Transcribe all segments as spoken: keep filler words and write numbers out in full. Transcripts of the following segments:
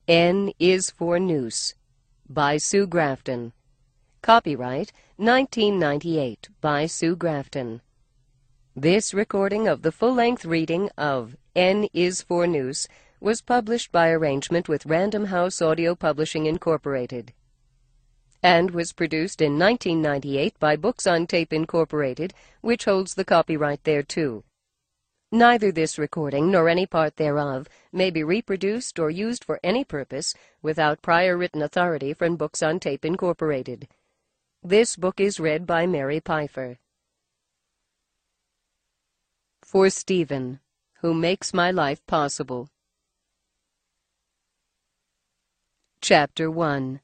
N is for Noose by Sue Grafton. Copyright nineteen ninety-eight by Sue Grafton. This recording of the full-length reading of N is for Noose was published by arrangement with Random House Audio Publishing, Incorporated, and was produced in nineteen ninety-eight by Books on Tape, Incorporated, which holds the copyright thereto. Neither this recording nor any part thereof may be reproduced or used for any purpose without prior written authority from Books on Tape, Incorporated. This book is read by Mary Pfeiffer. For Stephen, who makes my life possible. Chapter one.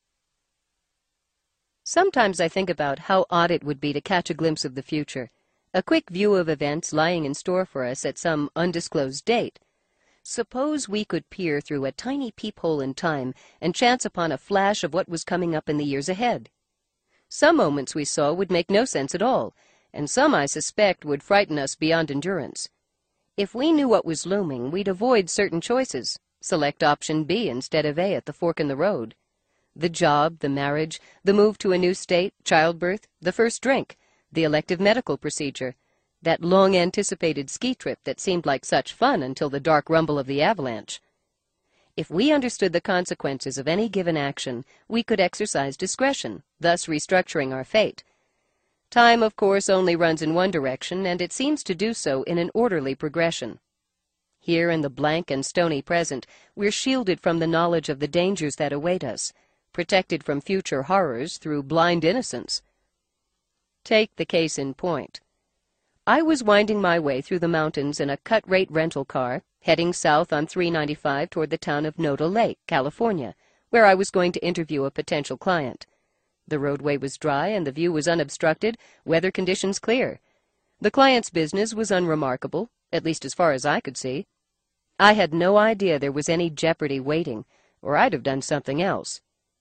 Sometimes I think about how odd it would be to catch a glimpse of the future, a quick view of events lying in store for us at some undisclosed date. Suppose we could peer through a tiny peephole in time and chance upon a flash of what was coming up in the years ahead. Some moments we saw would make no sense at all, and some, I suspect, would frighten us beyond endurance. If we knew what was looming, we'd avoid certain choices, select option B instead of A at the fork in the road. The job, the marriage, the move to a new state, childbirth, the first drink, the elective medical procedure, that long-anticipated ski trip that seemed like such fun until the dark rumble of the avalanche. If we understood the consequences of any given action, we could exercise discretion, thus restructuring our fate. Time, of course, only runs in one direction, and it seems to do so in an orderly progression. Here in the blank and stony present, we're shielded from the knowledge of the dangers that await us, protected from future horrors through blind innocence. Take the case in point. I was winding my way through the mountains in a cut-rate rental car, heading south on three ninety-five toward the town of Noda Lake, California, where I was going to interview a potential client. The roadway was dry and the view was unobstructed, weather conditions clear. The client's business was unremarkable, at least as far as I could see. I had no idea there was any jeopardy waiting, or I'd have done something else.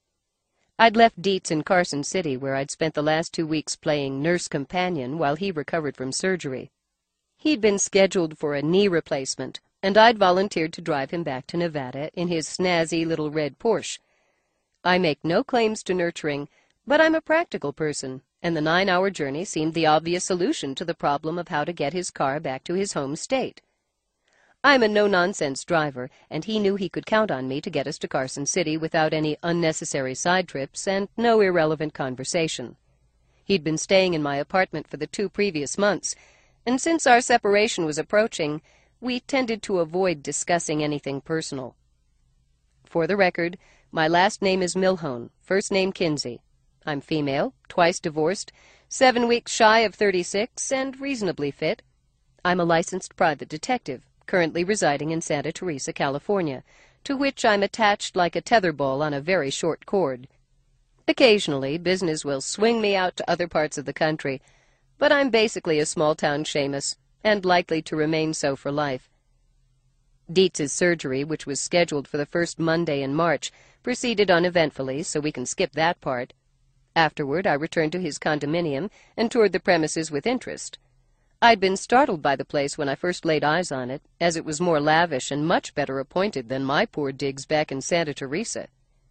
I'd left Dietz in Carson City, where I'd spent the last two weeks playing nurse companion while he recovered from surgery. He'd been scheduled for a knee replacement, and I'd volunteered to drive him back to Nevada in his snazzy little red Porsche. I make no claims to nurturing, but I'm a practical person, and the nine-hour journey seemed the obvious solution to the problem of how to get his car back to his home state. I'm a no-nonsense driver, and he knew he could count on me to get us to Carson City without any unnecessary side trips and no irrelevant conversation. He'd been staying in my apartment for the two previous months, and since our separation was approaching, we tended to avoid discussing anything personal. For the record, my last name is Milhone, first name Kinsey. I'm female, twice divorced, seven weeks shy of thirty-six, and reasonably fit. I'm a licensed private detective, currently residing in Santa Teresa, California, to which I'm attached like a tetherball on a very short cord. Occasionally, business will swing me out to other parts of the country, but I'm basically a small-town Seamus, and likely to remain so for life. Dietz's surgery, which was scheduled for the first Monday in March, proceeded uneventfully, so we can skip that part. Afterward, I returned to his condominium and toured the premises with interest. I'd been startled by the place when I first laid eyes on it, as it was more lavish and much better appointed than my poor digs back in Santa Teresa.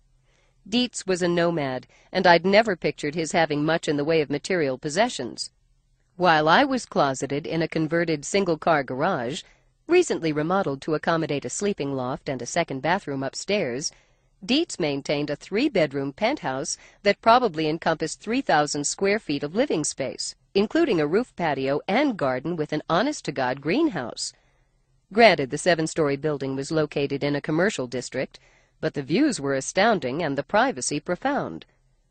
Dietz was a nomad, and I'd never pictured his having much in the way of material possessions. While I was closeted in a converted single-car garage, recently remodeled to accommodate a sleeping loft and a second bathroom upstairs, Dietz maintained a three-bedroom penthouse that probably encompassed three thousand square feet of living space, including a roof patio and garden with an honest-to-God greenhouse. Granted, the seven-story building was located in a commercial district, but the views were astounding and the privacy profound.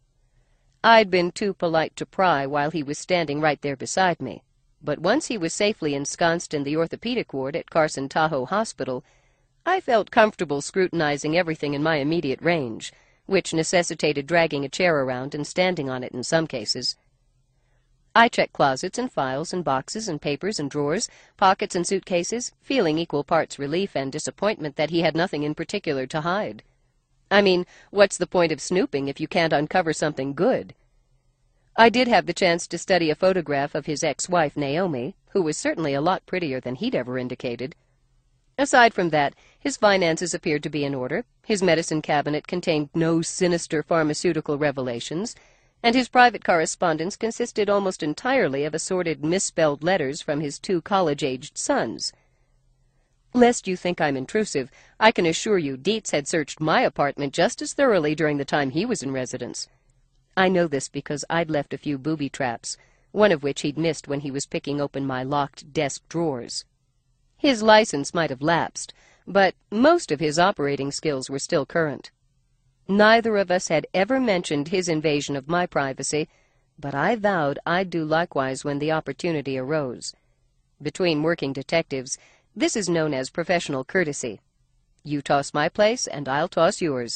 I'd been too polite to pry while he was standing right there beside me, but once he was safely ensconced in the orthopedic ward at Carson Tahoe Hospital, I felt comfortable scrutinizing everything in my immediate range, which necessitated dragging a chair around and standing on it in some cases. I checked closets and files and boxes and papers and drawers, pockets and suitcases, feeling equal parts relief and disappointment that he had nothing in particular to hide. I mean, what's the point of snooping if you can't uncover something good? I did have the chance to study a photograph of his ex-wife, Naomi, who was certainly a lot prettier than he'd ever indicated. Aside from that, his finances appeared to be in order, his medicine cabinet contained no sinister pharmaceutical revelations, and his private correspondence consisted almost entirely of assorted misspelled letters from his two college-aged sons. Lest you think I'm intrusive, I can assure you Dietz had searched my apartment just as thoroughly during the time he was in residence. I know this because I'd left a few booby traps, one of which he'd missed when he was picking open my locked desk drawers. His license might have lapsed, but most of his operating skills were still current. Neither of us had ever mentioned his invasion of my privacy, but I vowed I'd do likewise when the opportunity arose. Between working detectives, this is known as professional courtesy. You toss my place, and I'll toss yours.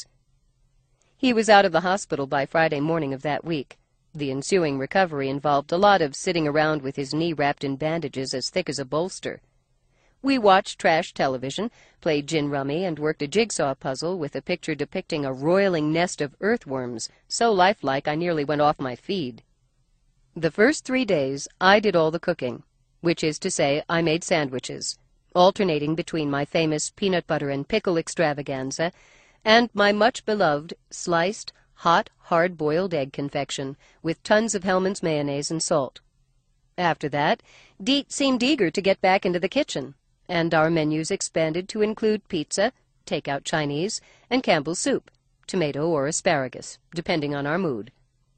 He was out of the hospital by Friday morning of that week. The ensuing recovery involved a lot of sitting around with his knee wrapped in bandages as thick as a bolster. We watched trash television, played gin rummy, and worked a jigsaw puzzle with a picture depicting a roiling nest of earthworms, so lifelike I nearly went off my feed. The first three days I did all the cooking, which is to say I made sandwiches, alternating between my famous peanut butter and pickle extravaganza and my much-beloved sliced, hot, hard-boiled egg confection with tons of Hellmann's mayonnaise and salt. After that, Dietz seemed eager to get back into the kitchen, and our menus expanded to include pizza, take-out Chinese, and Campbell's soup, tomato or asparagus, depending on our mood.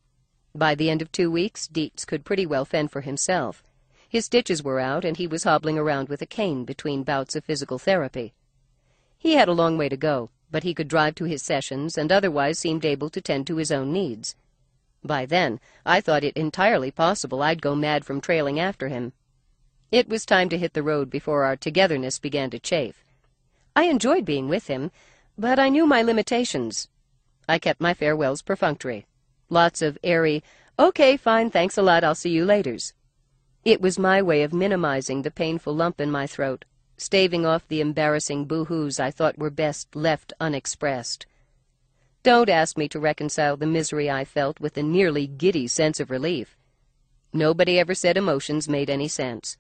By the end of two weeks, Dietz could pretty well fend for himself. His stitches were out, and he was hobbling around with a cane between bouts of physical therapy. He had a long way to go, but he could drive to his sessions and otherwise seemed able to tend to his own needs. By then, I thought it entirely possible I'd go mad from trailing after him. It was time to hit the road before our togetherness began to chafe. I enjoyed being with him, but I knew my limitations. I kept my farewells perfunctory. Lots of airy, "Okay, fine, thanks a lot, I'll see you laters." It was my way of minimizing the painful lump in my throat, staving off the embarrassing boo-hoos I thought were best left unexpressed. Don't ask me to reconcile the misery I felt with the nearly giddy sense of relief. Nobody ever said emotions made any sense.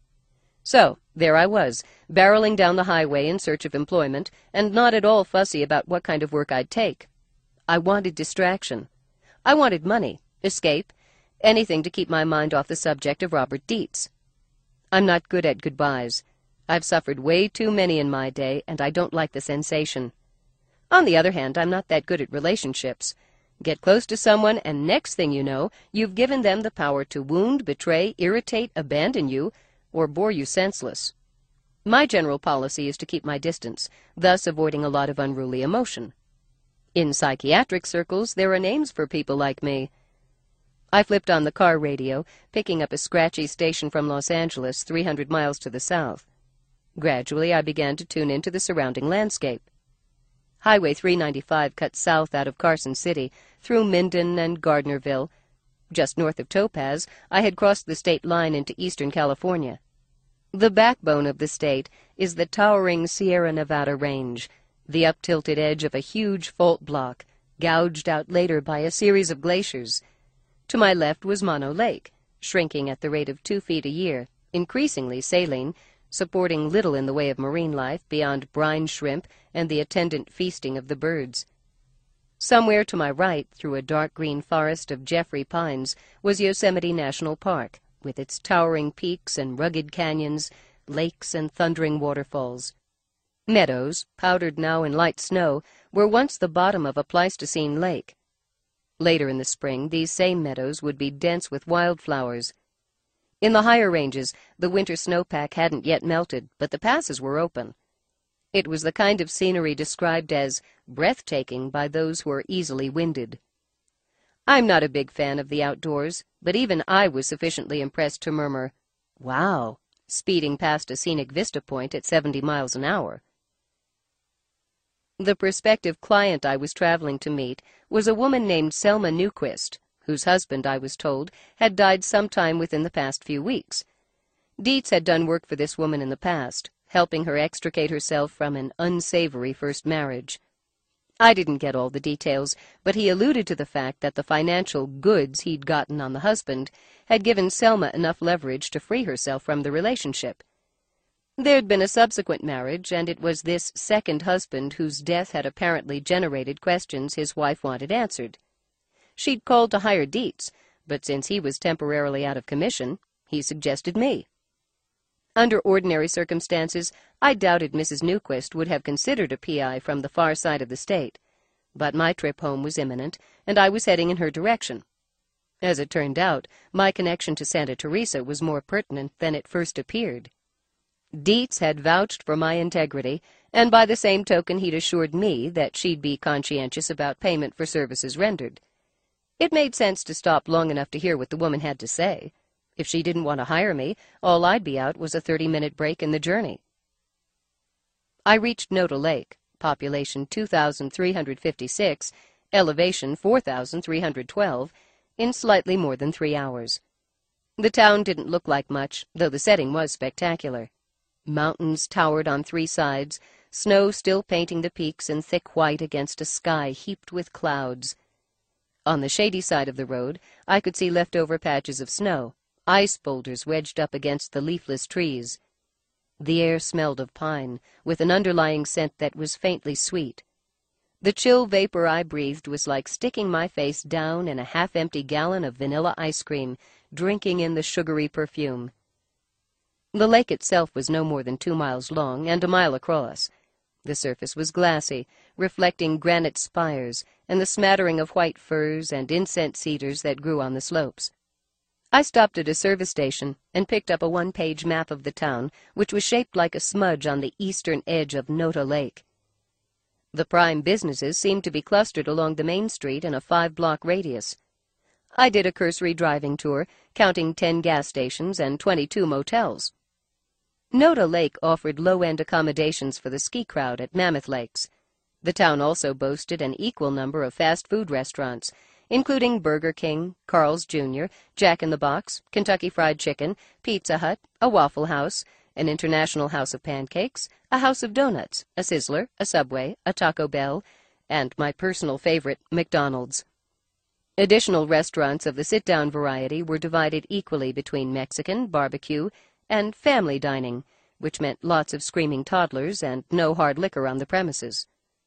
So, there I was, barreling down the highway in search of employment, and not at all fussy about what kind of work I'd take. I wanted distraction. I wanted money, escape, anything to keep my mind off the subject of Robert Dietz. I'm not good at goodbyes. I've suffered way too many in my day, and I don't like the sensation. On the other hand, I'm not that good at relationships. Get close to someone, and next thing you know, you've given them the power to wound, betray, irritate, abandon you, or bore you senseless. My general policy is to keep my distance, thus avoiding a lot of unruly emotion. In psychiatric circles, there are names for people like me. I flipped on the car radio, picking up a scratchy station from Los Angeles, three hundred miles to the south. Gradually, I began to tune into the surrounding landscape. Highway three ninety-five cut south out of Carson City, through Minden and Gardnerville. Just north of Topaz, I had crossed the state line into eastern California. The backbone of the state is the towering Sierra Nevada range, the up-tilted edge of a huge fault block, gouged out later by a series of glaciers. To my left was Mono Lake, shrinking at the rate of two feet a year, increasingly saline, supporting little in the way of marine life beyond brine shrimp and the attendant feasting of the birds. Somewhere to my right, through a dark green forest of Jeffrey pines, was Yosemite National Park, with its towering peaks and rugged canyons, lakes and thundering waterfalls. Meadows, powdered now in light snow, were once the bottom of a Pleistocene lake. Later in the spring, these same meadows would be dense with wildflowers. In the higher ranges, the winter snowpack hadn't yet melted, but the passes were open. It was the kind of scenery described as breathtaking by those who are easily winded. I'm not a big fan of the outdoors, but even I was sufficiently impressed to murmur, "Wow," speeding past a scenic vista point at seventy miles an hour. The prospective client I was traveling to meet was a woman named Selma Newquist, whose husband, I was told, had died sometime within the past few weeks. Dietz had done work for this woman in the past, helping her extricate herself from an unsavory first marriage. I didn't get all the details, but he alluded to the fact that the financial goods he'd gotten on the husband had given Selma enough leverage to free herself from the relationship. There'd been a subsequent marriage, and it was this second husband whose death had apparently generated questions his wife wanted answered. She'd called to hire Dietz, but since he was temporarily out of commission, he suggested me. Under ordinary circumstances, I doubted Missus Newquist would have considered a P I from the far side of the state, but my trip home was imminent, and I was heading in her direction. As it turned out, my connection to Santa Teresa was more pertinent than it first appeared. Dietz had vouched for my integrity, and by the same token he'd assured me that she'd be conscientious about payment for services rendered. It made sense to stop long enough to hear what the woman had to say. If she didn't want to hire me, all I'd be out was a thirty-minute break in the journey. I reached Noda Lake, population two thousand three hundred fifty-six, elevation four thousand three hundred twelve, in slightly more than three hours. The town didn't look like much, though the setting was spectacular. Mountains towered on three sides, snow still painting the peaks in thick white against a sky heaped with clouds. On the shady side of the road, I could see leftover patches of snow, ice boulders wedged up against the leafless trees. The air smelled of pine, with an underlying scent that was faintly sweet. The chill vapor I breathed was like sticking my face down in a half-empty gallon of vanilla ice cream, drinking in the sugary perfume. The lake itself was no more than two miles long and a mile across. The surface was glassy, reflecting granite spires and the smattering of white firs and incense cedars that grew on the slopes. I stopped at a service station and picked up a one-page map of the town, which was shaped like a smudge on the eastern edge of Noda Lake. The prime businesses seemed to be clustered along the main street in a five-block radius. I did a cursory driving tour, counting ten gas stations and twenty-two motels. Noda Lake offered low-end accommodations for the ski crowd at Mammoth Lakes. The town also boasted an equal number of fast food restaurants, including Burger King, Carl's Junior, Jack in the Box, Kentucky Fried Chicken, Pizza Hut, a Waffle House, an International House of Pancakes, a House of Donuts, a Sizzler, a Subway, a Taco Bell, and my personal favorite, McDonald's. Additional restaurants of the sit-down variety were divided equally between Mexican, barbecue, and family dining, which meant lots of screaming toddlers and no hard liquor on the premises.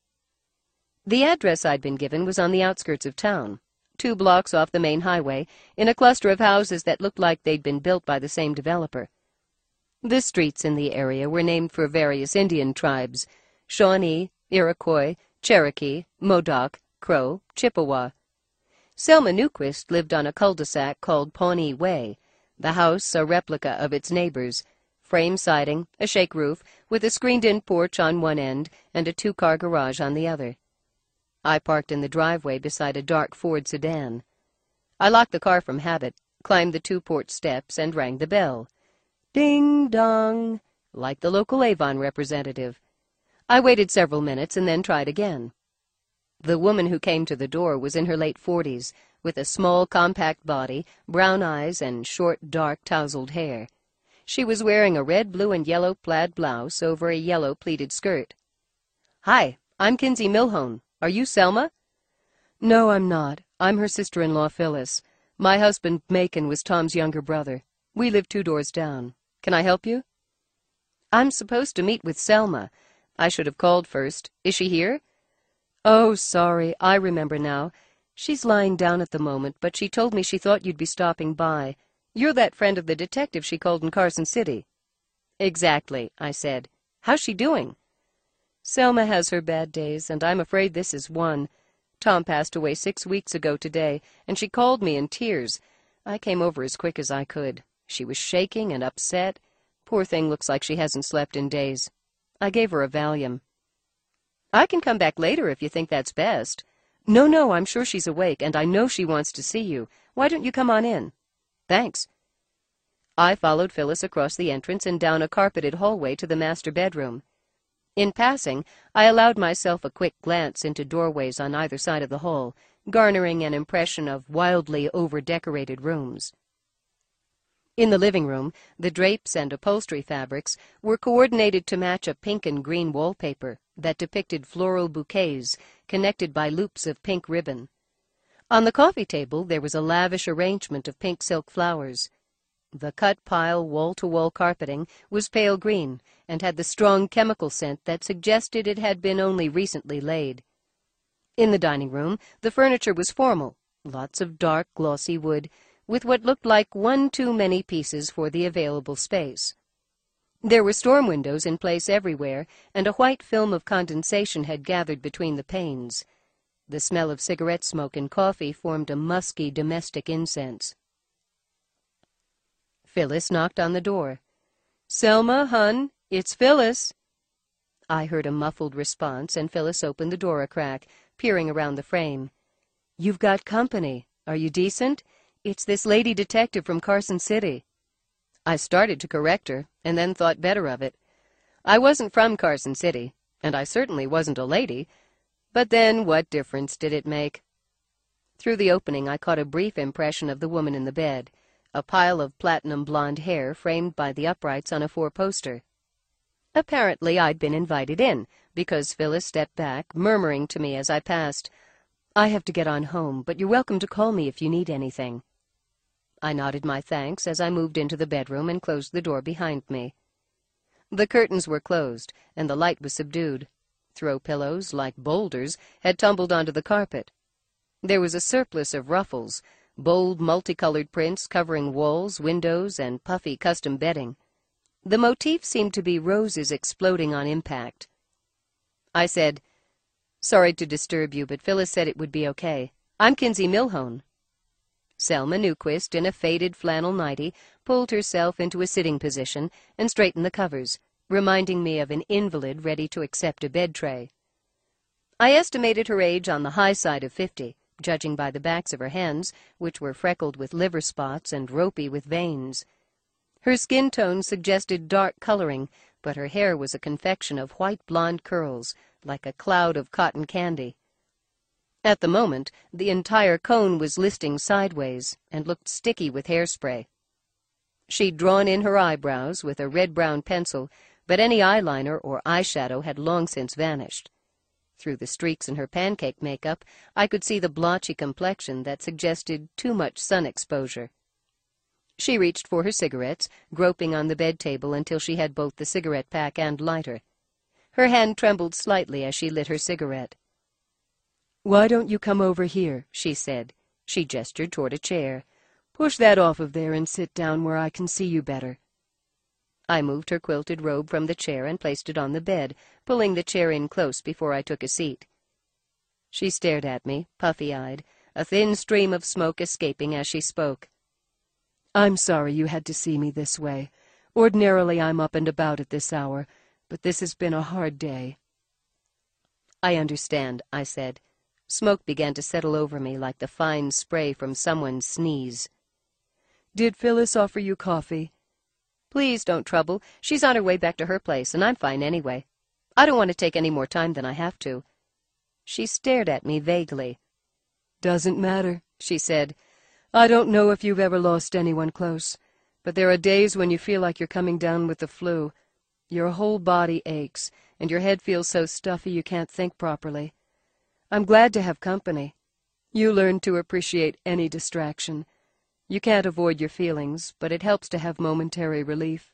The address I'd been given was on the outskirts of town, two blocks off the main highway, in a cluster of houses that looked like they'd been built by the same developer. The streets in the area were named for various Indian tribes: Shawnee, Iroquois, Cherokee, Modoc, Crow, Chippewa. Selma Newquist lived on a cul-de-sac called Pawnee Way, the house a replica of its neighbors, frame siding, a shake roof, with a screened-in porch on one end and a two-car garage on the other. I parked in the driveway beside a dark Ford sedan. I locked the car from habit, climbed the two-porch steps, and rang the bell. Ding-dong, like the local Avon representative. I waited several minutes and then tried again. The woman who came to the door was in her late forties, with a small, compact body, brown eyes, and short, dark, tousled hair. She was wearing a red, blue, and yellow plaid blouse over a yellow pleated skirt. "Hi, I'm Kinsey Milhone. Are you Selma?" "No, I'm not. I'm her sister-in-law, Phyllis. My husband, Macon, was Tom's younger brother. We live two doors down. Can I help you?" "I'm supposed to meet with Selma. I should have called first. Is she here?" "Oh, sorry. I remember now. She's lying down at the moment, but she told me she thought you'd be stopping by. You're that friend of the detective she called in Carson City." "Exactly," I said. "How's she doing?" "Selma has her bad days, and I'm afraid this is one. Tom passed away six weeks ago today, and she called me in tears. I came over as quick as I could. She was shaking and upset. Poor thing looks like she hasn't slept in days. I gave her a Valium." "I can come back later if you think that's best." "No, no, I'm sure she's awake, and I know she wants to see you. Why don't you come on in?" "Thanks." I followed Phyllis across the entrance and down a carpeted hallway to the master bedroom. In passing, I allowed myself a quick glance into doorways on either side of the hall, garnering an impression of wildly over-decorated rooms. In the living room, the drapes and upholstery fabrics were coordinated to match a pink and green wallpaper that depicted floral bouquets connected by loops of pink ribbon. On the coffee table there was a lavish arrangement of pink silk flowers. The cut-pile wall-to-wall carpeting was pale green and had the strong chemical scent that suggested it had been only recently laid. In the dining room, the furniture was formal, lots of dark, glossy wood, with what looked like one too many pieces for the available space. There were storm windows in place everywhere, and a white film of condensation had gathered between the panes. The smell of cigarette smoke and coffee formed a musky domestic incense. Phyllis knocked on the door. "Selma, hun, it's Phyllis." I heard a muffled response, and Phyllis opened the door a crack, peering around the frame. "You've got company. Are you decent? It's this lady detective from Carson City." I started to correct her, and then thought better of it. I wasn't from Carson City, and I certainly wasn't a lady, but then what difference did it make? Through the opening I caught a brief impression of the woman in the bed, a pile of platinum blonde hair framed by the uprights on a four-poster. Apparently I'd been invited in, because Phyllis stepped back, murmuring to me as I passed, "I have to get on home, but you're welcome to call me if you need anything." I nodded my thanks as I moved into the bedroom and closed the door behind me. The curtains were closed, and the light was subdued. Throw pillows, like boulders, had tumbled onto the carpet. There was a surplus of ruffles, bold multicolored prints covering walls, windows, and puffy custom bedding. The motif seemed to be roses exploding on impact. I said, "Sorry to disturb you, but Phyllis said it would be okay. I'm Kinsey Milhone." Selma Newquist, in a faded flannel nightie, pulled herself into a sitting position and straightened the covers, reminding me of an invalid ready to accept a bed tray. I estimated her age on the high side of fifty, judging by the backs of her hands, which were freckled with liver spots and ropey with veins. Her skin tone suggested dark coloring, but her hair was a confection of white blonde curls, like a cloud of cotton candy. At the moment, the entire cone was listing sideways and looked sticky with hairspray. She'd drawn in her eyebrows with a red-brown pencil, but any eyeliner or eyeshadow had long since vanished. Through the streaks in her pancake makeup, I could see the blotchy complexion that suggested too much sun exposure. She reached for her cigarettes, groping on the bed table until she had both the cigarette pack and lighter. Her hand trembled slightly as she lit her cigarette. "Why don't you come over here?" she said. She gestured toward a chair. "Push that off of there and sit down where I can see you better." I moved her quilted robe from the chair and placed it on the bed, pulling the chair in close before I took a seat. She stared at me, puffy-eyed, a thin stream of smoke escaping as she spoke. "I'm sorry you had to see me this way. Ordinarily I'm up and about at this hour, but this has been a hard day." "I understand," I said. Smoke began to settle over me like the fine spray from someone's sneeze. "Did Phyllis offer you coffee?" "Please don't trouble. She's on her way back to her place, and I'm fine anyway. I don't want to take any more time than I have to." She stared at me vaguely. "Doesn't matter," she said. "I don't know if you've ever lost anyone close, but there are days when you feel like you're coming down with the flu. Your whole body aches, and your head feels so stuffy you can't think properly. I'm glad to have company. You learn to appreciate any distraction. You can't avoid your feelings, but it helps to have momentary relief."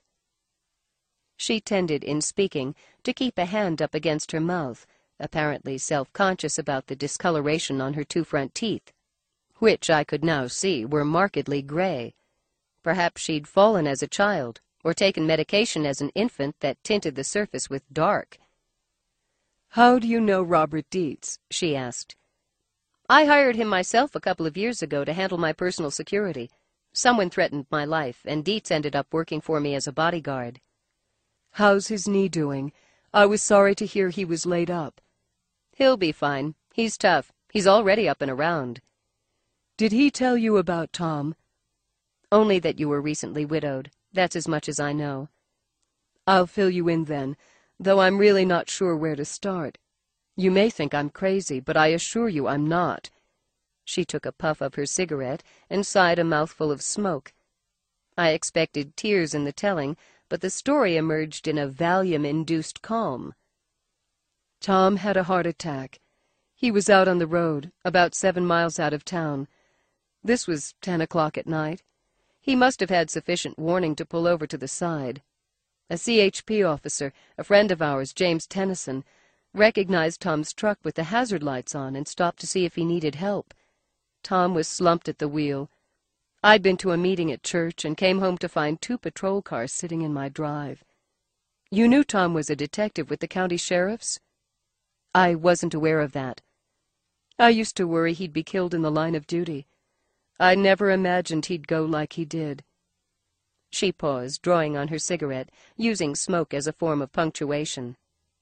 She tended, in speaking, to keep a hand up against her mouth, apparently self-conscious about the discoloration on her two front teeth, which I could now see were markedly gray. Perhaps she'd fallen as a child, or taken medication as an infant that tinted the surface with dark. "How do you know Robert Dietz?" she asked. "I hired him myself a couple of years ago to handle my personal security. Someone threatened my life, and Dietz ended up working for me as a bodyguard." "How's his knee doing? I was sorry to hear he was laid up." "He'll be fine. He's tough. He's already up and around." "Did he tell you about Tom?" "Only that you were recently widowed. That's as much as I know." "I'll fill you in then, though I'm really not sure where to start. You may think I'm crazy, but I assure you I'm not." She took a puff of her cigarette and sighed a mouthful of smoke. I expected tears in the telling, but the story emerged in a Valium-induced calm. "Tom had a heart attack. He was out on the road, about seven miles out of town. This was ten o'clock at night. He must have had sufficient warning to pull over to the side. A C H P officer, a friend of ours, James Tennyson, recognized Tom's truck with the hazard lights on and stopped to see if he needed help. Tom was slumped at the wheel. I'd been to a meeting at church and came home to find two patrol cars sitting in my drive. You knew Tom was a detective with the county sheriffs? I wasn't aware of that. I used to worry he'd be killed in the line of duty. I never imagined he'd go like he did. She paused, drawing on her cigarette, using smoke as a form of punctuation.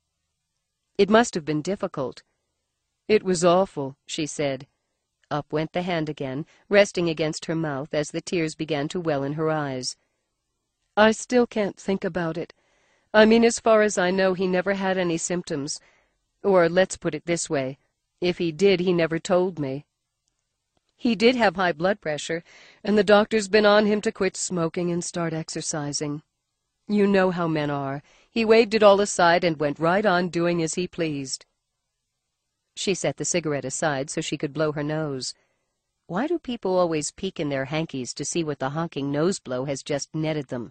It must have been difficult. It was awful, she said. Up went the hand again, resting against her mouth as the tears began to well in her eyes. I still can't think about it. I mean, as far as I know, he never had any symptoms. Or, let's put it this way, if he did, he never told me. He did have high blood pressure, and the doctor's been on him to quit smoking and start exercising. You know how men are. He waved it all aside and went right on doing as he pleased. She set the cigarette aside so she could blow her nose. Why do people always peek in their hankies to see what the honking nose blow has just netted them?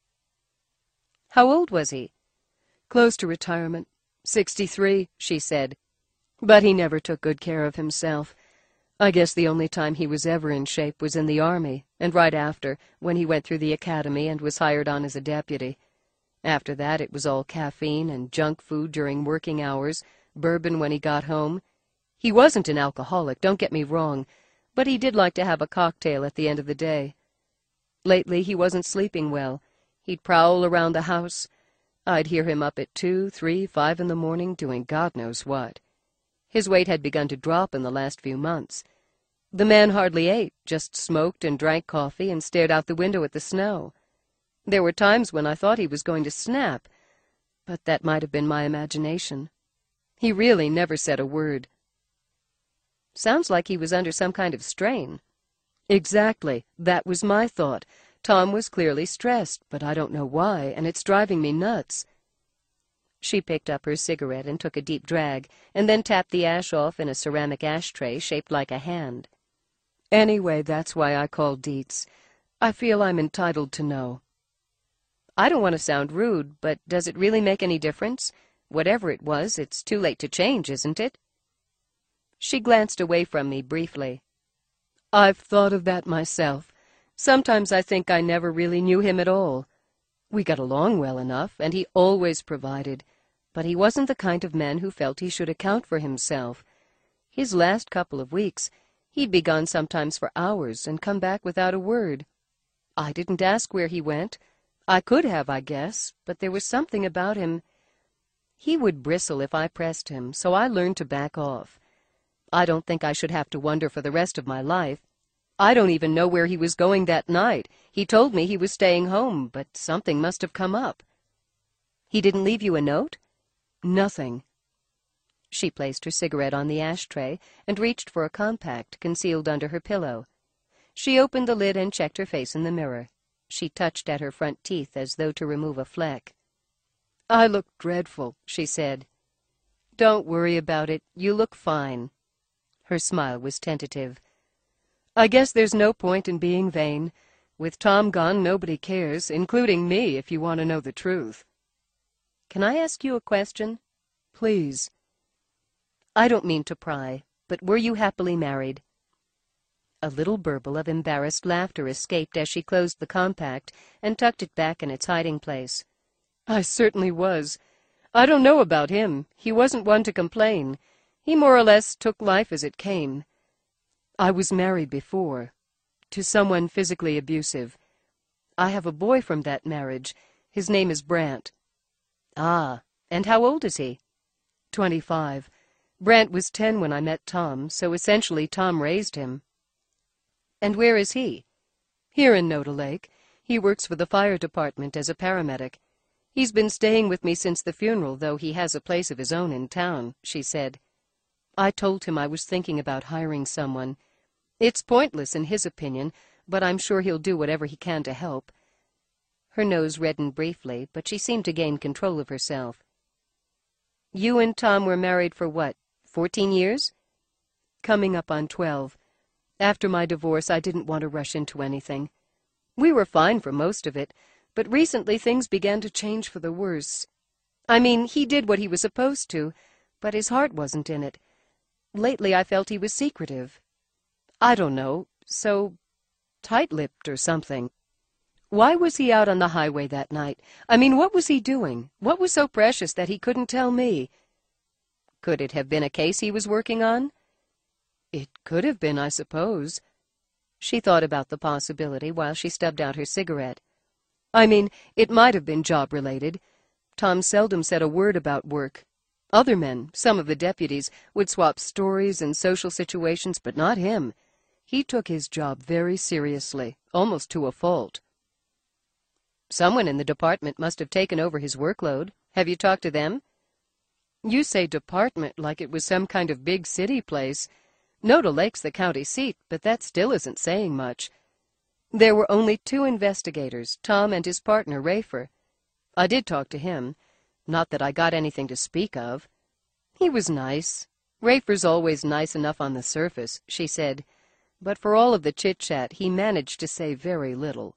How old was he? Close to retirement. Sixty-three, she said. But he never took good care of himself. I guess the only time he was ever in shape was in the army, and right after, when he went through the academy and was hired on as a deputy. After that, it was all caffeine and junk food during working hours, bourbon when he got home. He wasn't an alcoholic, don't get me wrong, but he did like to have a cocktail at the end of the day. Lately, he wasn't sleeping well. He'd prowl around the house. I'd hear him up at two, three, five in the morning doing God knows what. His weight had begun to drop in the last few months. The man hardly ate, just smoked and drank coffee and stared out the window at the snow. There were times when I thought he was going to snap, but that might have been my imagination. He really never said a word. Sounds like he was under some kind of strain. Exactly. That was my thought. Tom was clearly stressed, but I don't know why, and it's driving me nuts. She picked up her cigarette and took a deep drag, and then tapped the ash off in a ceramic ashtray shaped like a hand. Anyway, that's why I called Dietz. I feel I'm entitled to know. I don't want to sound rude, but does it really make any difference? Whatever it was, it's too late to change, isn't it? She glanced away from me briefly. I've thought of that myself. Sometimes I think I never really knew him at all. We got along well enough, and he always provided, but he wasn't the kind of man who felt he should account for himself. His last couple of weeks, he'd be gone sometimes for hours and come back without a word. I didn't ask where he went. I could have, I guess, but there was something about him. He would bristle if I pressed him, so I learned to back off. I don't think I should have to wonder for the rest of my life. I don't even know where he was going that night. He told me he was staying home, but something must have come up. He didn't leave you a note? Nothing. She placed her cigarette on the ashtray and reached for a compact concealed under her pillow. She opened the lid and checked her face in the mirror. She touched at her front teeth as though to remove a fleck. I look dreadful, she said. Don't worry about it. You look fine. Her smile was tentative. I guess there's no point in being vain. With Tom gone, nobody cares, including me, if you want to know the truth. Can I ask you a question? Please. I don't mean to pry, but were you happily married? A little burble of embarrassed laughter escaped as she closed the compact and tucked it back in its hiding place. I certainly was. I don't know about him. He wasn't one to complain. He more or less took life as it came. I was married before, to someone physically abusive. I have a boy from that marriage. His name is Brant. Ah, and how old is he? Twenty-five. Brant was ten when I met Tom, so essentially Tom raised him. And where is he? Here in Noda Lake. He works for the fire department as a paramedic. He's been staying with me since the funeral, though he has a place of his own in town, she said. I told him I was thinking about hiring someone. It's pointless in his opinion, but I'm sure he'll do whatever he can to help. Her nose reddened briefly, but she seemed to gain control of herself. You and Tom were married for what, fourteen years? Coming up on twelve. After my divorce, I didn't want to rush into anything. We were fine for most of it, but recently things began to change for the worse. I mean, he did what he was supposed to, but his heart wasn't in it. Lately I felt he was secretive. I don't know, so tight-lipped or something. Why was he out on the highway that night? I mean, what was he doing? What was so precious that he couldn't tell me? Could it have been a case he was working on? It could have been, I suppose. She thought about the possibility while she stubbed out her cigarette. I mean, it might have been job-related. Tom seldom said a word about work. Other men, some of the deputies, would swap stories and social situations, but not him. He took his job very seriously, almost to a fault. Someone in the department must have taken over his workload. Have you talked to them? You say department like it was some kind of big city place. Noda Lake's the county seat, but that still isn't saying much. There were only two investigators, Tom and his partner, Rafer. I did talk to him. Not that I got anything to speak of. He was nice. Rafer's always nice enough on the surface, she said, but for all of the chit-chat, he managed to say very little.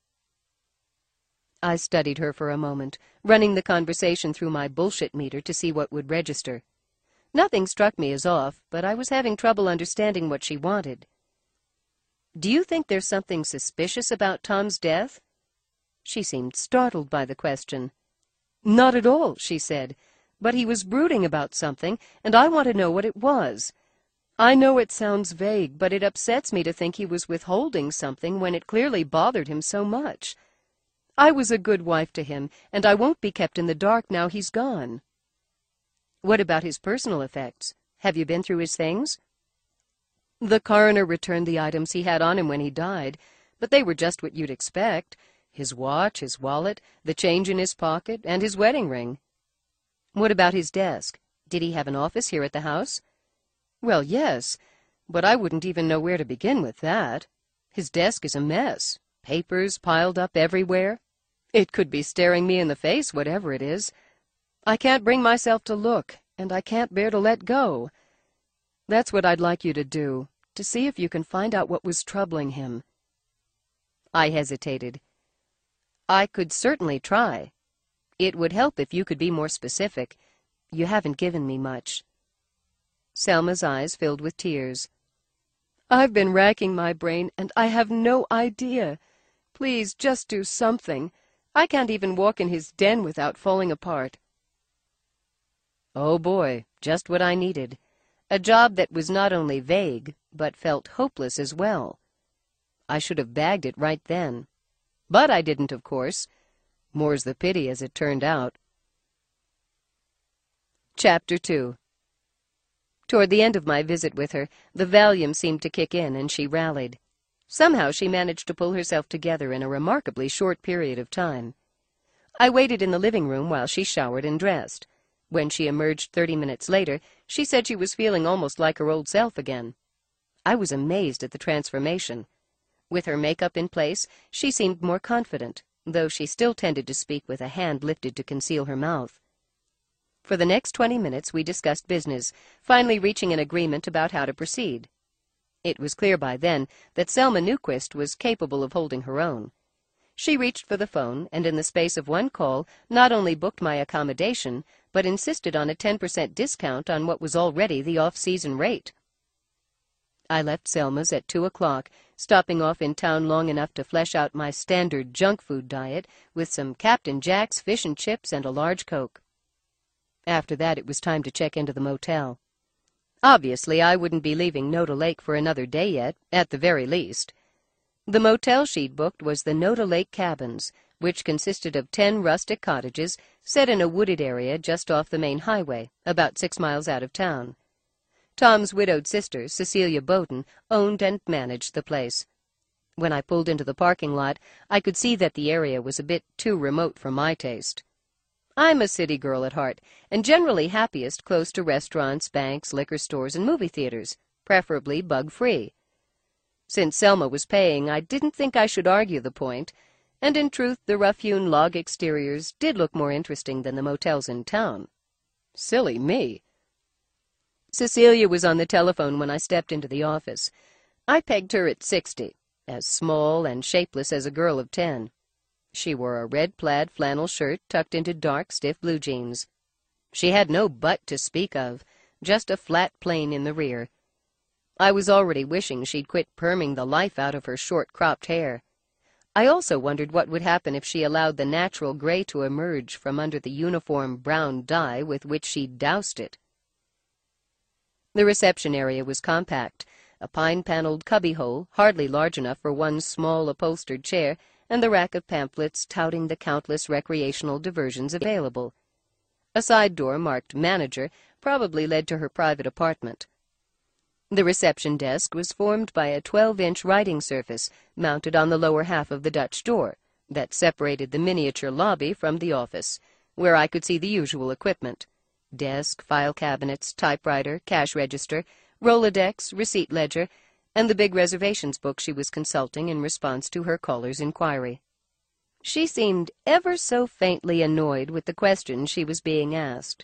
I studied her for a moment, running the conversation through my bullshit meter to see what would register. Nothing struck me as off, but I was having trouble understanding what she wanted. Do you think there's something suspicious about Tom's death? She seemed startled by the question. Not at all, she said, but he was brooding about something, and I want to know what it was. I know it sounds vague, but it upsets me to think he was withholding something when it clearly bothered him so much. I was a good wife to him, and I won't be kept in the dark now he's gone. What about his personal effects? Have you been through his things? The coroner returned the items he had on him when he died, but they were just what you'd expect. His watch, his wallet, the change in his pocket, and his wedding ring. What about his desk? Did he have an office here at the house? Well, yes, but I wouldn't even know where to begin with that. His desk is a mess, papers piled up everywhere. It could be staring me in the face, whatever it is. I can't bring myself to look, and I can't bear to let go. That's what I'd like you to do, to see if you can find out what was troubling him. I hesitated. I could certainly try. It would help if you could be more specific. You haven't given me much. Selma's eyes filled with tears. I've been racking my brain, and I have no idea. Please, just do something. I can't even walk in his den without falling apart. Oh, boy, just what I needed. A job that was not only vague, but felt hopeless as well. I should have bagged it right then. But I didn't, of course. More's the pity, as it turned out. Chapter two. Toward the end of my visit with her, the Valium seemed to kick in, and she rallied. Somehow she managed to pull herself together in a remarkably short period of time. I waited in the living room while she showered and dressed. When she emerged thirty minutes later, she said she was feeling almost like her old self again. I was amazed at the transformation. With her makeup in place, she seemed more confident, though she still tended to speak with a hand lifted to conceal her mouth. For the next twenty minutes we discussed business, finally reaching an agreement about how to proceed. It was clear by then that Selma Newquist was capable of holding her own. She reached for the phone, and in the space of one call not only booked my accommodation, but insisted on a ten percent discount on what was already the off-season rate. I left Selma's at two o'clock, stopping off in town long enough to flesh out my standard junk food diet with some Captain Jack's fish and chips and a large Coke. After that, it was time to check into the motel. Obviously, I wouldn't be leaving Noda Lake for another day yet, at the very least. The motel she'd booked was the Noda Lake Cabins, which consisted of ten rustic cottages set in a wooded area just off the main highway, about six miles out of town. Tom's widowed sister, Cecilia Bowden, owned and managed the place. When I pulled into the parking lot, I could see that the area was a bit too remote for my taste. I'm a city girl at heart, and generally happiest close to restaurants, banks, liquor stores, and movie theaters, preferably bug-free. Since Selma was paying, I didn't think I should argue the point, and in truth the rough-hewn log exteriors did look more interesting than the motels in town. Silly me. Cecilia was on the telephone when I stepped into the office. I pegged her at sixty. as small and shapeless as a girl of ten. She wore a red plaid flannel shirt tucked into dark, stiff blue jeans. She had no butt to speak of, just a flat plane in the rear. I was already wishing she'd quit perming the life out of her short-cropped hair. I also wondered what would happen if she allowed the natural gray to emerge from under the uniform brown dye with which she'd doused it. The reception area was compact, a pine-paneled cubbyhole hardly large enough for one small upholstered chair, and the rack of pamphlets touting the countless recreational diversions available. A side door marked Manager probably led to her private apartment. The reception desk was formed by a twelve-inch writing surface mounted on the lower half of the Dutch door that separated the miniature lobby from the office, where I could see the usual equipment: desk, file cabinets, typewriter, cash register, Rolodex, receipt ledger, and the big reservations book she was consulting in response to her caller's inquiry. She seemed ever so faintly annoyed with the question she was being asked.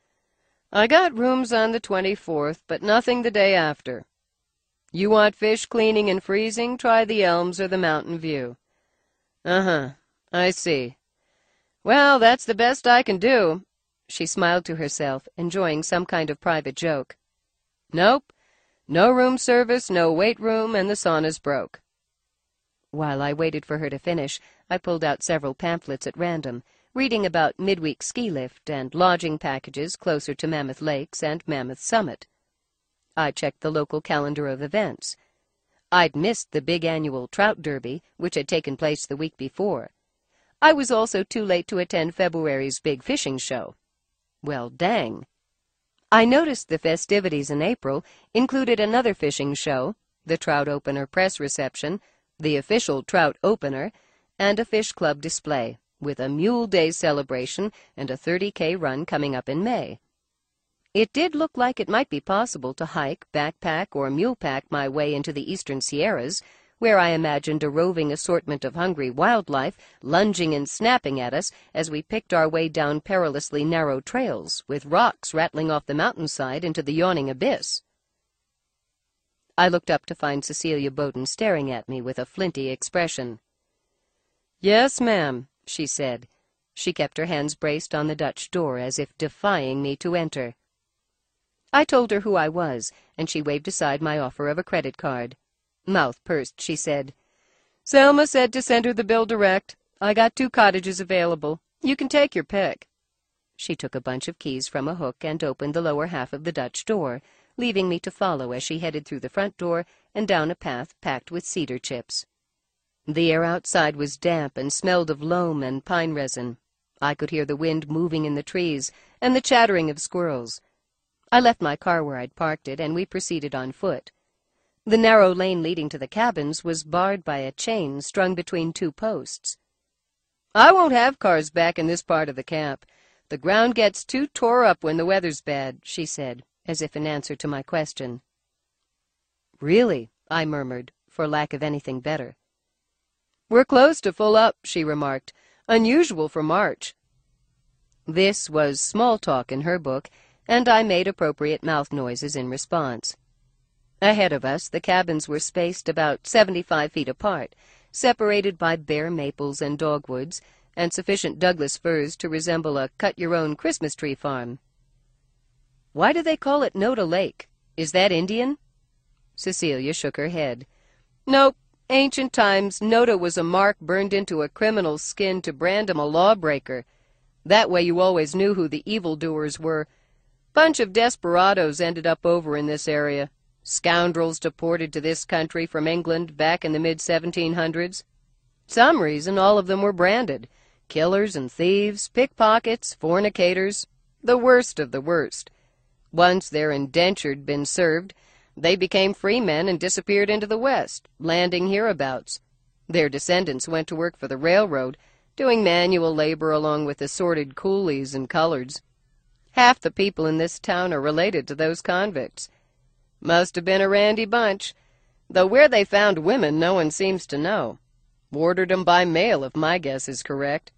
"I got rooms on the twenty-fourth, but nothing the day after. You want fish cleaning and freezing? Try the Elms or the Mountain View." "Uh-huh, I see. Well, that's the best I can do." She smiled to herself, enjoying some kind of private joke. "Nope, no room service, no weight room, and the sauna's broke." While I waited for her to finish, I pulled out several pamphlets at random, reading about midweek ski lift and lodging packages closer to Mammoth Lakes and Mammoth Summit. I checked the local calendar of events. I'd missed the big annual trout derby, which had taken place the week before. I was also too late to attend February's big fishing show. Well, dang. I noticed the festivities in April included another fishing show, the Trout Opener press reception, the official Trout Opener, and a fish club display, with a Mule Day celebration and a thirty K run coming up in May. It did look like it might be possible to hike, backpack, or mule-pack my way into the eastern Sierras, where I imagined a roving assortment of hungry wildlife lunging and snapping at us as we picked our way down perilously narrow trails, with rocks rattling off the mountainside into the yawning abyss. I looked up to find Cecilia Bowden staring at me with a flinty expression. "Yes, ma'am," she said. She kept her hands braced on the Dutch door as if defying me to enter. I told her who I was, and she waved aside my offer of a credit card. Mouth pursed, she said, "Selma said to send her the bill direct. I got two cottages available. You can take your pick." She took a bunch of keys from a hook and opened the lower half of the Dutch door, leaving me to follow as she headed through the front door and down a path packed with cedar chips. The air outside was damp and smelled of loam and pine resin. I could hear the wind moving in the trees and the chattering of squirrels. I left my car where I'd parked it, and we proceeded on foot. The narrow lane leading to the cabins was barred by a chain strung between two posts. "I won't have cars back in this part of the camp. The ground gets too tore up when the weather's bad," she said, as if in answer to my question. "Really?" I murmured, for lack of anything better. "We're close to full up," she remarked. "Unusual for March." This was small talk in her book, and I made appropriate mouth noises in response. Ahead of us, the cabins were spaced about seventy-five feet apart, separated by bare maples and dogwoods, and sufficient Douglas firs to resemble a cut-your-own Christmas tree farm. "Why do they call it Noda Lake? Is that Indian?" Cecilia shook her head. "Nope. Ancient times, Noda was a mark burned into a criminal's skin to brand him a lawbreaker. That way you always knew who the evildoers were. Bunch of desperados ended up over in this area. Scoundrels deported to this country from England back in the mid seventeen hundreds. Some reason all of them were branded. Killers and thieves, pickpockets, fornicators, the worst of the worst. Once their indentured been served, they became free men and disappeared into the West, landing hereabouts. Their descendants went to work for the railroad, doing manual labor along with assorted coolies and coloreds. Half the people in this town are related to those convicts. Must have been a randy bunch, though where they found women no one seems to know. Ordered 'em by mail, if my guess is correct."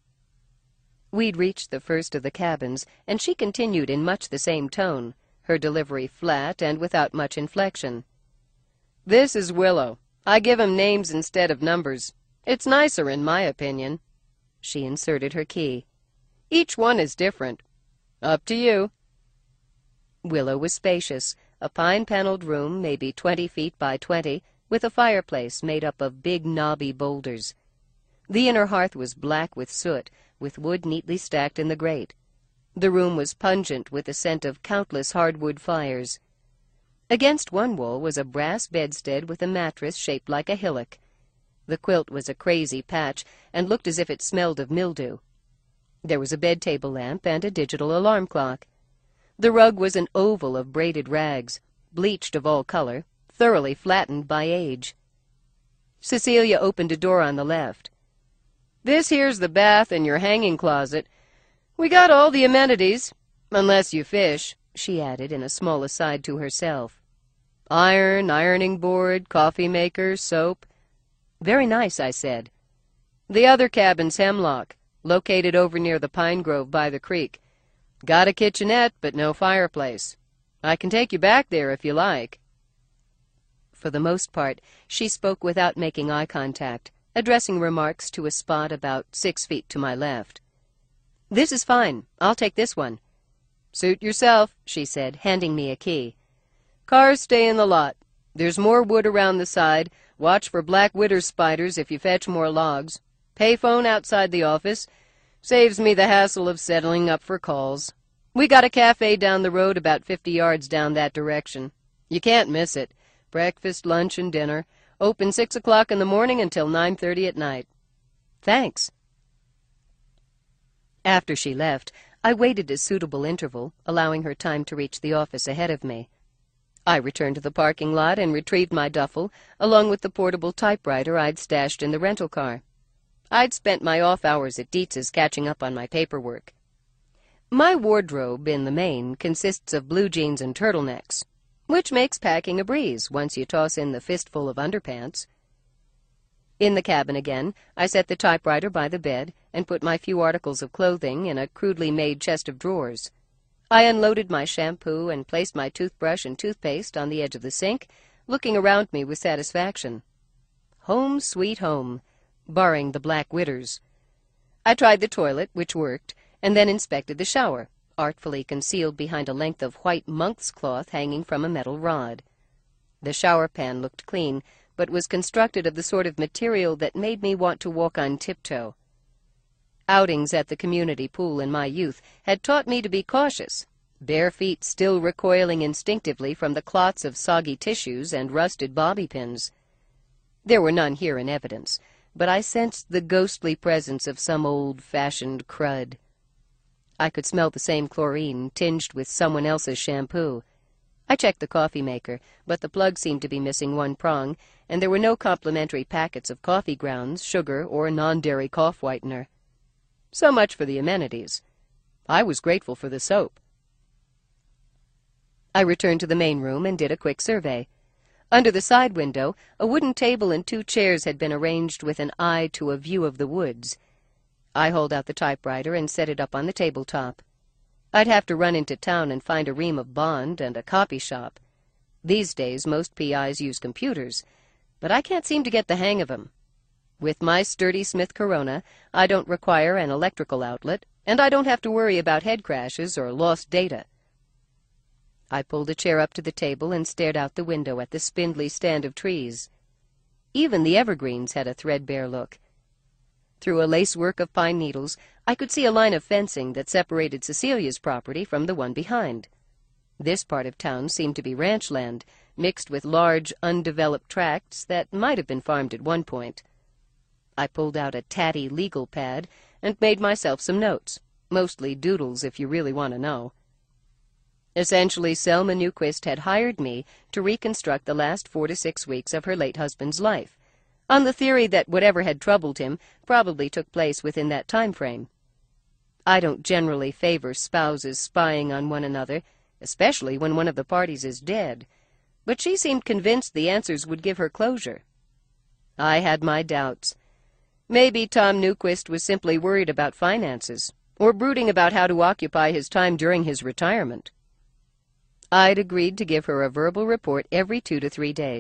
We'd reached the first of the cabins, and she continued in much the same tone, her delivery flat and without much inflection. "This is Willow. I give 'em names instead of numbers. It's nicer, in my opinion." She inserted her key. "Each one is different. Up to you." Willow was spacious, a pine-paneled room maybe twenty feet by twenty, with a fireplace made up of big knobby boulders. The inner hearth was black with soot, with wood neatly stacked in the grate. The room was pungent with the scent of countless hardwood fires. Against one wall was a brass bedstead with a mattress shaped like a hillock. The quilt was a crazy patch, and looked as if it smelled of mildew. There was a bed-table lamp and a digital alarm clock. The rug was an oval of braided rags, bleached of all color, thoroughly flattened by age. Cecilia opened a door on the left. "This here's the bath and your hanging closet. We got all the amenities, unless you fish," she added in a small aside to herself. "Iron, ironing board, coffee maker, soap." "Very nice," I said. "The other cabin's Hemlock, located over near the pine grove by the creek. Got a kitchenette, but no fireplace. I can take you back there if you like." For the most part, she spoke without making eye contact, addressing remarks to a spot about six feet to my left. "This is fine. I'll take this one." "Suit yourself," she said, handing me a key. "Cars stay in the lot. There's more wood around the side. Watch for black widow spiders if you fetch more logs. Payphone outside the office. Saves me the hassle of settling up for calls. We got a cafe down the road about fifty yards down that direction. You can't miss it. Breakfast, lunch, and dinner. Open six o'clock in the morning until nine thirty at night." "Thanks." After she left, I waited a suitable interval, allowing her time to reach the office ahead of me. I returned to the parking lot and retrieved my duffel, along with the portable typewriter I'd stashed in the rental car. I'd spent my off hours at Dietz's catching up on my paperwork. My wardrobe, in the main, consists of blue jeans and turtlenecks, which makes packing a breeze once you toss in the fistful of underpants. In the cabin again, I set the typewriter by the bed and put my few articles of clothing in a crudely made chest of drawers. I unloaded my shampoo and placed my toothbrush and toothpaste on the edge of the sink, looking around me with satisfaction. Home sweet home, barring the black widders. I tried the toilet, which worked, and then inspected the shower, artfully concealed behind a length of white monk's cloth hanging from a metal rod. The shower pan looked clean, but was constructed of the sort of material that made me want to walk on tiptoe. Outings at the community pool in my youth had taught me to be cautious, bare feet still recoiling instinctively from the clots of soggy tissues and rusted bobby pins. There were none here in evidence, but I sensed the ghostly presence of some old-fashioned crud. I could smell the same chlorine tinged with someone else's shampoo. I checked the coffee maker, but the plug seemed to be missing one prong, and there were no complimentary packets of coffee grounds, sugar, or non-dairy cough whitener. So much for the amenities. I was grateful for the soap. I returned to the main room and did a quick survey. Under the side window, a wooden table and two chairs had been arranged with an eye to a view of the woods. I hauled out the typewriter and set it up on the tabletop. I'd have to run into town and find a ream of bond and a copy shop. These days, most P Is use computers, but I can't seem to get the hang of 'em. With my sturdy Smith Corona, I don't require an electrical outlet, and I don't have to worry about head crashes or lost data. I pulled a chair up to the table and stared out the window at the spindly stand of trees. Even the evergreens had a threadbare look. Through a lacework of pine needles, I could see a line of fencing that separated Cecilia's property from the one behind. This part of town seemed to be ranch land, mixed with large, undeveloped tracts that might have been farmed at one point. I pulled out a tatty legal pad and made myself some notes, mostly doodles if you really want to know. Essentially, Selma Newquist had hired me to reconstruct the last four to six weeks of her late husband's life, on the theory that whatever had troubled him probably took place within that time frame. I don't generally favor spouses spying on one another, especially when one of the parties is dead, but she seemed convinced the answers would give her closure. I had my doubts. Maybe Tom Newquist was simply worried about finances, or brooding about how to occupy his time during his retirement. I'd agreed to give her a verbal report every two to three days,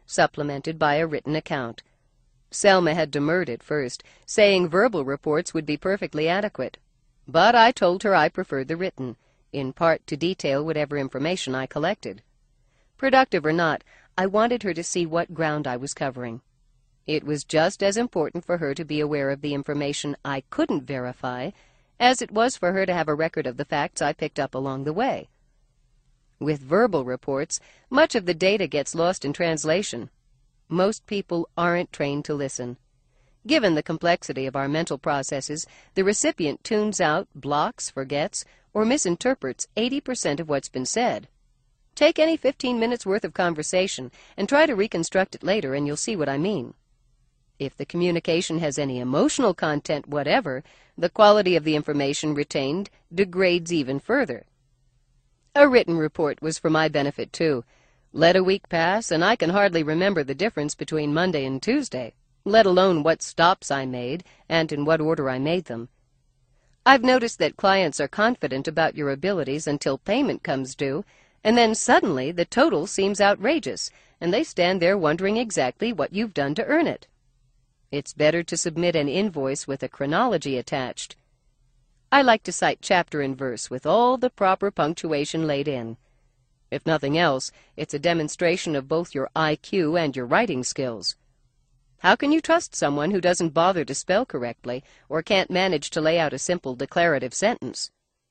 supplemented by a written account. Selma had demurred at first, saying verbal reports would be perfectly adequate. But I told her I preferred the written, in part to detail whatever information I collected. Productive or not, I wanted her to see what ground I was covering. It was just as important for her to be aware of the information I couldn't verify as it was for her to have a record of the facts I picked up along the way. With verbal reports, much of the data gets lost in translation. Most people aren't trained to listen. Given the complexity of our mental processes, the recipient tunes out, blocks, forgets, or misinterprets eighty percent of what's been said. Take any fifteen minutes worth of conversation and try to reconstruct it later, and you'll see what I mean. If the communication has any emotional content whatever, the quality of the information retained degrades even further. A written report was for my benefit, too. Let a week pass, and I can hardly remember the difference between Monday and Tuesday, let alone what stops I made and in what order I made them. I've noticed that clients are confident about your abilities until payment comes due, and then suddenly the total seems outrageous, and they stand there wondering exactly what you've done to earn it. It's better to submit an invoice with a chronology attached. I like to cite chapter and verse with all the proper punctuation laid in. If nothing else, it's a demonstration of both your I Q and your writing skills. How can you trust someone who doesn't bother to spell correctly or can't manage to lay out a simple declarative sentence?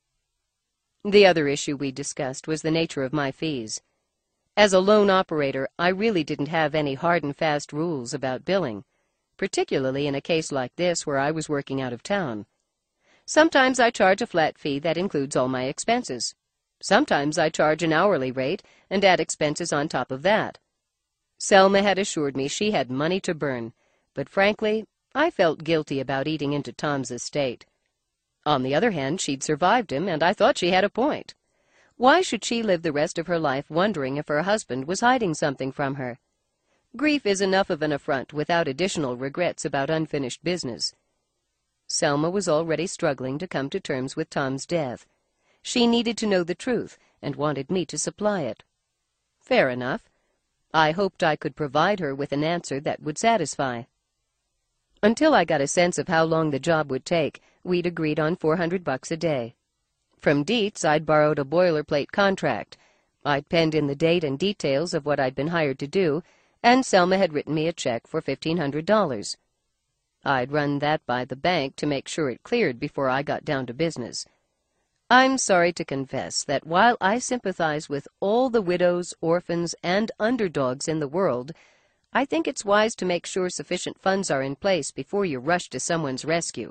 The other issue we discussed was the nature of my fees. As a loan operator, I really didn't have any hard and fast rules about billing, particularly in a case like this where I was working out of town. Sometimes I charge a flat fee that includes all my expenses. Sometimes I charge an hourly rate and add expenses on top of that. Selma had assured me she had money to burn, but frankly, I felt guilty about eating into Tom's estate. On the other hand, she'd survived him, and I thought she had a point. Why should she live the rest of her life wondering if her husband was hiding something from her? Grief is enough of an affront without additional regrets about unfinished business. Selma was already struggling to come to terms with Tom's death. She needed to know the truth and wanted me to supply it. Fair enough. I hoped I could provide her with an answer that would satisfy. Until I got a sense of how long the job would take, we'd agreed on four hundred bucks a day. From Dietz, I'd borrowed a boilerplate contract. I'd penned in the date and details of what I'd been hired to do, and Selma had written me a check for fifteen hundred dollars. I'd run that by the bank to make sure it cleared before I got down to business. I'm sorry to confess that while I sympathize with all the widows, orphans, and underdogs in the world, I think it's wise to make sure sufficient funds are in place before you rush to someone's rescue.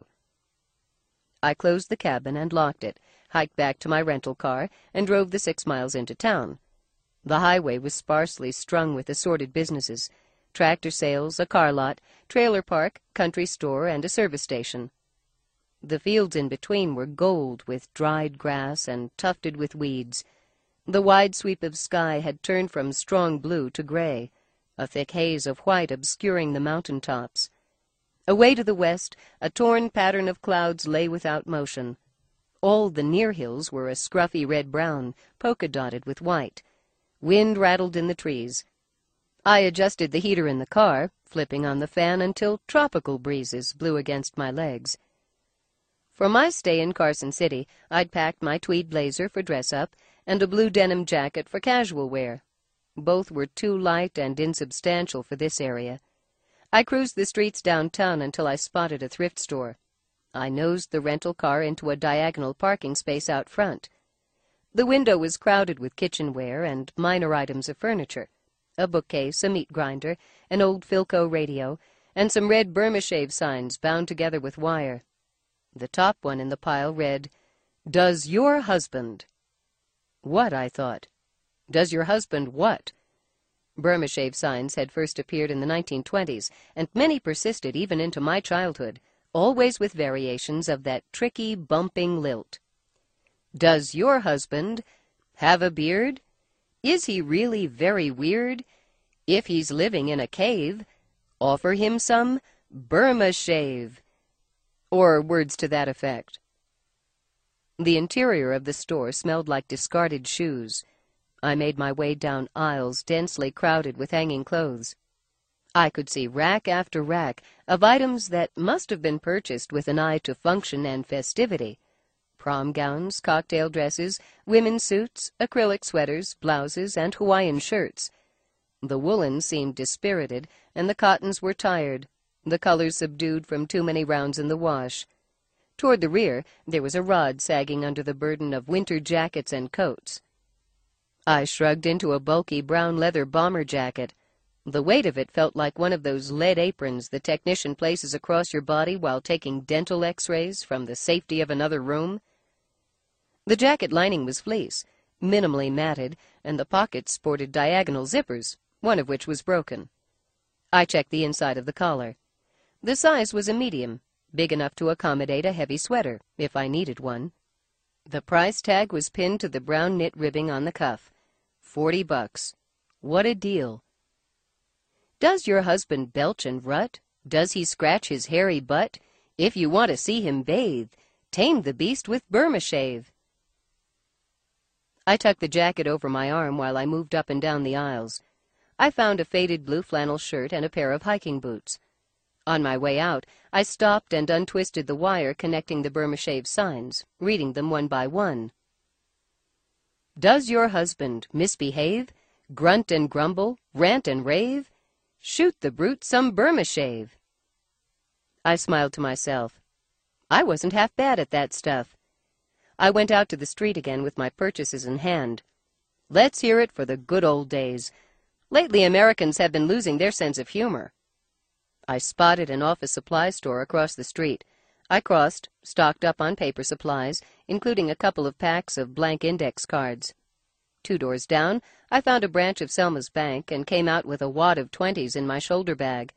I closed the cabin and locked it, hiked back to my rental car, and drove the six miles into town. The highway was sparsely strung with assorted businesses: tractor sales, a car lot, trailer park, country store, and a service station. The fields in between were gold with dried grass and tufted with weeds. The wide sweep of sky had turned from strong blue to gray, a thick haze of white obscuring the mountain tops. Away to the west, a torn pattern of clouds lay without motion. All the near hills were a scruffy red-brown, polka-dotted with white. Wind rattled in the trees. I adjusted the heater in the car, flipping on the fan until tropical breezes blew against my legs. For my stay in Carson City, I'd packed my tweed blazer for dress-up and a blue denim jacket for casual wear. Both were too light and insubstantial for this area. I cruised the streets downtown until I spotted a thrift store. I nosed the rental car into a diagonal parking space out front. The window was crowded with kitchenware and minor items of furniture: a bookcase, a meat grinder, an old Philco radio, and some red Burma Shave signs bound together with wire. The top one in the pile read, "Does your husband—" What, I thought. Does your husband what? Burma Shave signs had first appeared in the nineteen twenties, and many persisted even into my childhood, always with variations of that tricky, bumping lilt. Does your husband have a beard? Is he really very weird? If he's living in a cave, offer him some Burma Shave. Or words to that effect. The interior of the store smelled like discarded shoes. I made my way down aisles densely crowded with hanging clothes. I could see rack after rack of items that must have been purchased with an eye to function and festivity. Prom gowns, cocktail dresses, women's suits, acrylic sweaters, blouses, and Hawaiian shirts. The woolens seemed dispirited, and the cottons were tired, the colors subdued from too many rounds in the wash. Toward the rear, there was a rod sagging under the burden of winter jackets and coats. I shrugged into a bulky brown leather bomber jacket. The weight of it felt like one of those lead aprons the technician places across your body while taking dental x-rays from the safety of another room. The jacket lining was fleece, minimally matted, and the pockets sported diagonal zippers, one of which was broken. I checked the inside of the collar. The size was a medium, big enough to accommodate a heavy sweater, if I needed one. The price tag was pinned to the brown knit ribbing on the cuff. Forty bucks. What a deal. Does your husband belch and rut? Does he scratch his hairy butt? If you want to see him bathe, tame the beast with Burma shave. I tucked the jacket over my arm while I moved up and down the aisles. I found a faded blue flannel shirt and a pair of hiking boots. On my way out, I stopped and untwisted the wire connecting the Burma shave signs, reading them one by one. Does your husband misbehave, grunt and grumble, rant and rave? Shoot the brute some Burma shave. I smiled to myself. I wasn't half bad at that stuff. I went out to the street again with my purchases in hand. Let's hear it for the good old days. Lately, Americans have been losing their sense of humor. I spotted an office supply store across the street. I crossed, stocked up on paper supplies, including a couple of packs of blank index cards. Two doors down, I found a branch of Selma's bank and came out with a wad of twenties in my shoulder bag.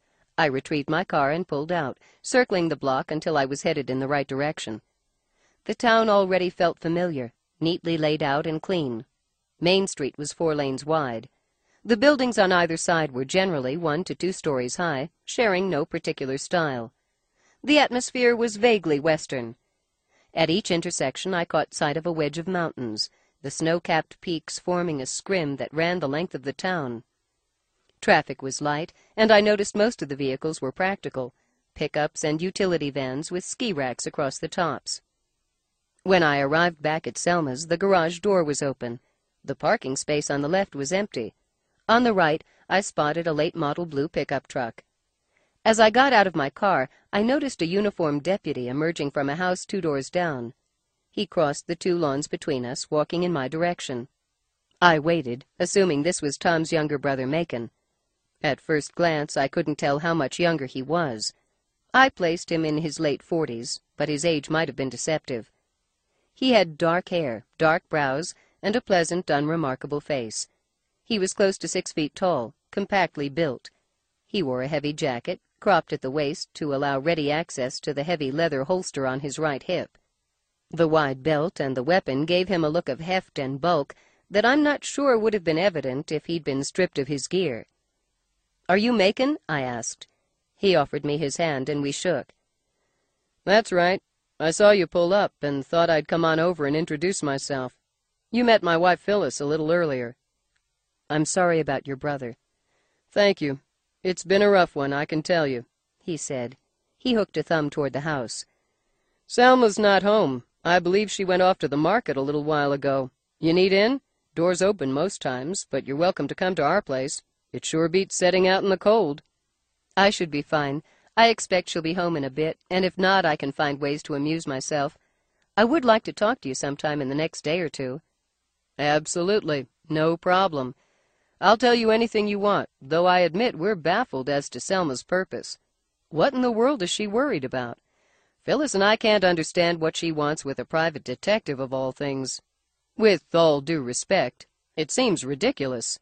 I retrieved my car and pulled out, circling the block until I was headed in the right direction. The town already felt familiar, neatly laid out and clean. Main Street was four lanes wide. The buildings on either side were generally one to two stories high, sharing no particular style. The atmosphere was vaguely Western. At each intersection I caught sight of a wedge of mountains, the snow-capped peaks forming a scrim that ran the length of the town. Traffic was light, and I noticed most of the vehicles were practical, pickups and utility vans with ski racks across the tops. When I arrived back at Selma's, the garage door was open. The parking space on the left was empty. On the right, I spotted a late-model blue pickup truck. As I got out of my car, I noticed a uniformed deputy emerging from a house two doors down. He crossed the two lawns between us, walking in my direction. I waited, assuming this was Tom's younger brother, Macon. At first glance, I couldn't tell how much younger he was. I placed him in his late forties, but his age might have been deceptive. He had dark hair, dark brows, and a pleasant, unremarkable face. He was close to six feet tall, compactly built. He wore a heavy jacket, cropped at the waist to allow ready access to the heavy leather holster on his right hip. The wide belt and the weapon gave him a look of heft and bulk that I'm not sure would have been evident if he'd been stripped of his gear. "Are you Macon?" I asked. He offered me his hand, and we shook. "That's right. I saw you pull up and thought I'd come on over and introduce myself. You met my wife Phyllis a little earlier." "I'm sorry about your brother." "Thank you. It's been a rough one, I can tell you," he said. He hooked a thumb toward the house. "Selma's not home. I believe she went off to the market a little while ago. You need in? Door's open most times, but you're welcome to come to our place. It sure beats setting out in the cold." "I should be fine. I expect she'll be home in a bit, and if not, I can find ways to amuse myself. I would like to talk to you sometime in the next day or two." "Absolutely. No problem. I'll tell you anything you want, though I admit we're baffled as to Selma's purpose. What in the world is she worried about? Phyllis and I can't understand what she wants with a private detective of all things. With all due respect, it seems ridiculous."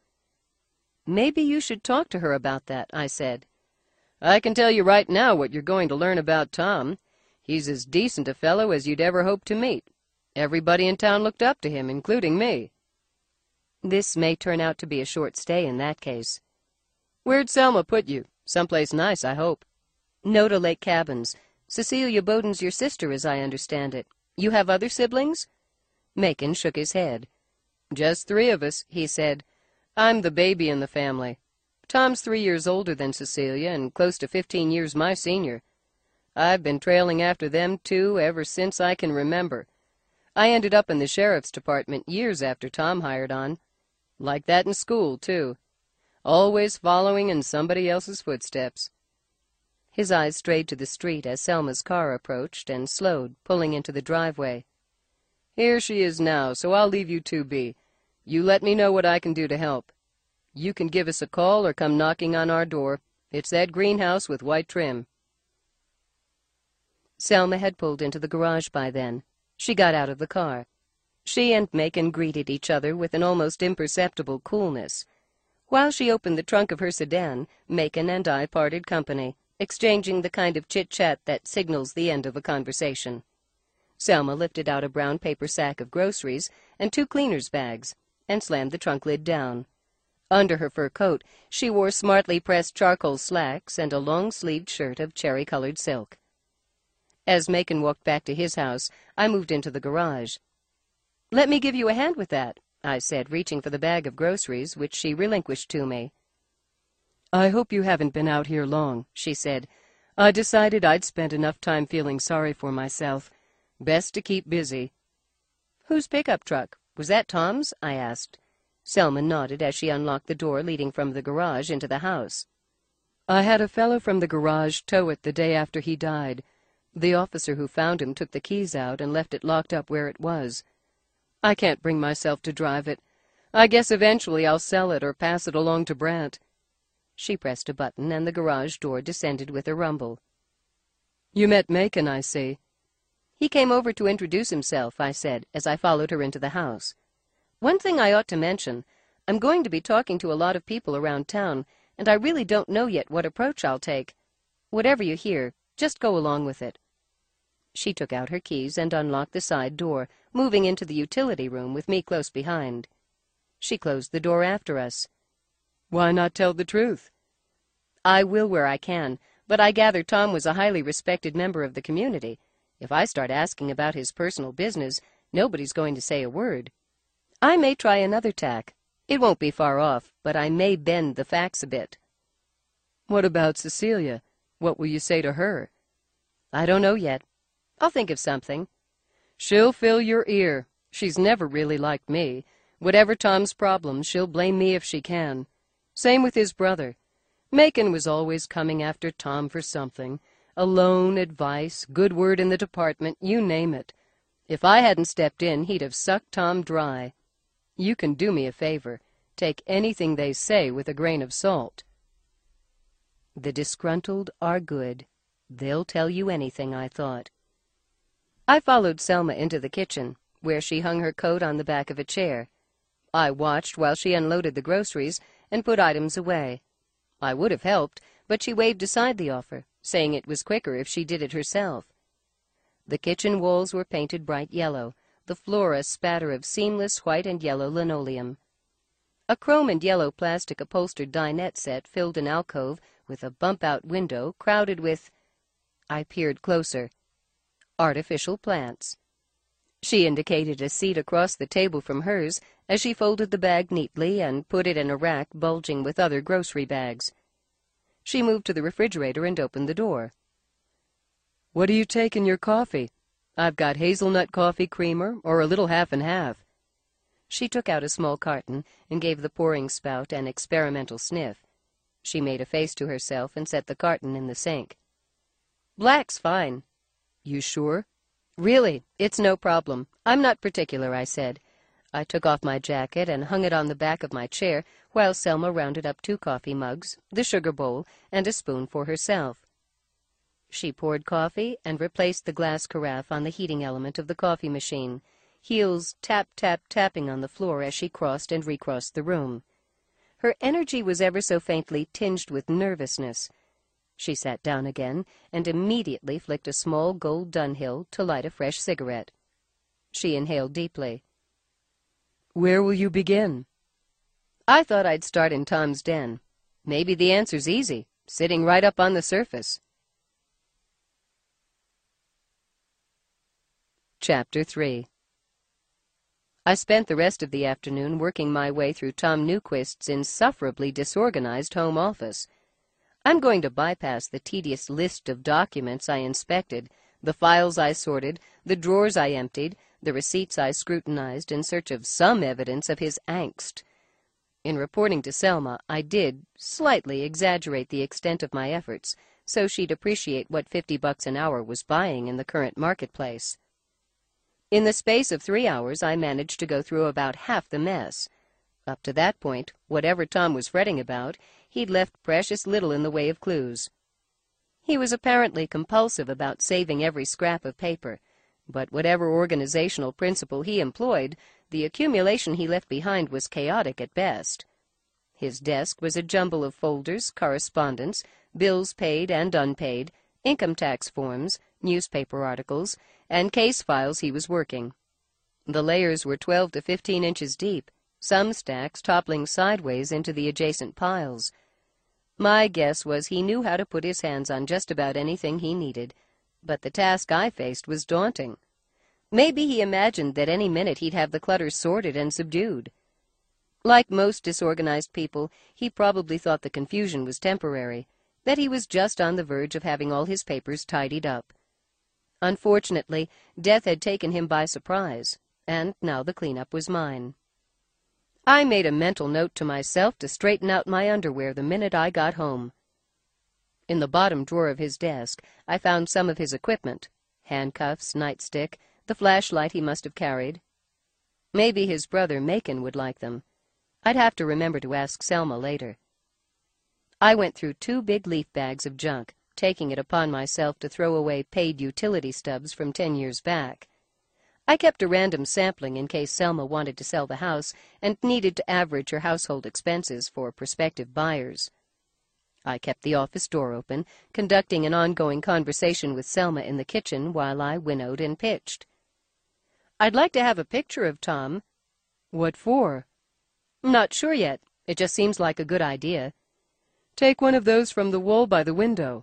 "Maybe you should talk to her about that," I said. "I can tell you right now what you're going to learn about Tom. He's as decent a fellow as you'd ever hope to meet. Everybody in town looked up to him, including me." "This may turn out to be a short stay in that case." "Where'd Selma put you? Someplace nice, I hope." "No, to Lake Cabins. Cecilia Bowden's your sister, as I understand it. You have other siblings?" Macon shook his head. "Just three of us," he said. "I'm the baby in the family. Tom's three years older than Cecilia and close to fifteen years my senior. I've been trailing after them two ever since I can remember. I ended up in the sheriff's department years after Tom hired on. Like that in school, too. Always following in somebody else's footsteps." His eyes strayed to the street as Selma's car approached and slowed, pulling into the driveway. "Here she is now, so I'll leave you two be. You let me know what I can do to help. You can give us a call or come knocking on our door. It's that greenhouse with white trim." Selma had pulled into the garage by then. She got out of the car. She and Macon greeted each other with an almost imperceptible coolness. While she opened the trunk of her sedan, Macon and I parted company, exchanging the kind of chit-chat that signals the end of a conversation. Selma lifted out a brown paper sack of groceries and two cleaner's bags, and slammed the trunk lid down. Under her fur coat, she wore smartly pressed charcoal slacks and a long-sleeved shirt of cherry-colored silk. As Macon walked back to his house, I moved into the garage. "Let me give you a hand with that," I said, reaching for the bag of groceries, which she relinquished to me. "I hope you haven't been out here long," she said. "I decided I'd spent enough time feeling sorry for myself. Best to keep busy." "Whose pickup truck? Was that Tom's?" I asked. Selma nodded as she unlocked the door leading from the garage into the house. "I had a fellow from the garage tow it the day after he died. The officer who found him took the keys out and left it locked up where it was. I can't bring myself to drive it. I guess eventually I'll sell it or pass it along to Brant." She pressed a button, and the garage door descended with a rumble. "You met Macon, I see." "He came over to introduce himself," I said, as I followed her into the house. "One thing I ought to mention. I'm going to be talking to a lot of people around town, and I really don't know yet what approach I'll take. Whatever you hear, just go along with it." She took out her keys and unlocked the side door, moving into the utility room with me close behind. She closed the door after us. "Why not tell the truth?" "I will where I can, but I gather Tom was a highly respected member of the community. If I start asking about his personal business, nobody's going to say a word. I may try another tack. It won't be far off, but I may bend the facts a bit." "What about Cecilia? What will you say to her?" "I don't know yet. I'll think of something." "She'll fill your ear. She's never really liked me. Whatever Tom's problems, she'll blame me if she can. Same with his brother. Macon was always coming after Tom for something. A loan, advice, good word in the department, you name it. If I hadn't stepped in, he'd have sucked Tom dry. You can do me a favor. Take anything they say with a grain of salt." The disgruntled are good. They'll tell you anything, I thought. I followed Selma into the kitchen, where she hung her coat on the back of a chair. I watched while she unloaded the groceries and put items away. I would have helped, but she waved aside the offer, saying it was quicker if she did it herself. The kitchen walls were painted bright yellow, the floor a spatter of seamless white and yellow linoleum. A chrome and yellow plastic upholstered dinette set filled an alcove with a bump-out window crowded with— I peered closer. Artificial plants. She indicated a seat across the table from hers as she folded the bag neatly and put it in a rack bulging with other grocery bags. She moved to the refrigerator and opened the door. "What do you take in your coffee? I've got hazelnut coffee creamer or a little half and half." She took out a small carton and gave the pouring spout an experimental sniff. She made a face to herself and set the carton in the sink. "Black's fine." "You sure?" "Really, it's no problem. I'm not particular," I said. I took off my jacket and hung it on the back of my chair while Selma rounded up two coffee mugs, the sugar bowl, and a spoon for herself. She poured coffee and replaced the glass carafe on the heating element of the coffee machine, heels tap-tap-tapping on the floor as she crossed and recrossed the room. Her energy was ever so faintly tinged with nervousness. She sat down again and immediately flicked a small gold Dunhill to light a fresh cigarette. She inhaled deeply. "Where will you begin?" "I thought I'd start in Tom's den. Maybe the answer's easy, sitting right up on the surface." Chapter three. I spent the rest of the afternoon working my way through Tom Newquist's insufferably disorganized home office. I'm going to bypass the tedious list of documents I inspected, the files I sorted, the drawers I emptied, the receipts I scrutinized in search of some evidence of his angst. In reporting to Selma, I did slightly exaggerate the extent of my efforts, so she'd appreciate what fifty bucks an hour was buying in the current marketplace. In the space of three hours, I managed to go through about half the mess. Up to that point, whatever Tom was fretting about, he'd left precious little in the way of clues. He was apparently compulsive about saving every scrap of paper, but whatever organizational principle he employed, the accumulation he left behind was chaotic at best. His desk was a jumble of folders, correspondence, bills paid and unpaid, income tax forms, newspaper articles, and case files he was working. The layers were twelve to fifteen inches deep, some stacks toppling sideways into the adjacent piles. My guess was he knew how to put his hands on just about anything he needed, but the task I faced was daunting. Maybe he imagined that any minute he'd have the clutter sorted and subdued. Like most disorganized people, he probably thought the confusion was temporary, that he was just on the verge of having all his papers tidied up. Unfortunately, death had taken him by surprise, and now the cleanup was mine. I made a mental note to myself to straighten out my underwear the minute I got home. In the bottom drawer of his desk, I found some of his equipment, handcuffs, nightstick, the flashlight he must have carried. Maybe his brother Macon would like them. I'd have to remember to ask Selma later. I went through two big leaf bags of junk, taking it upon myself to throw away paid utility stubs from ten years back. I kept a random sampling in case Selma wanted to sell the house and needed to average her household expenses for prospective buyers. I kept the office door open, conducting an ongoing conversation with Selma in the kitchen while I winnowed and pitched. "I'd like to have a picture of Tom." "What for?" "Not sure yet. It just seems like a good idea." "Take one of those from the wall by the window."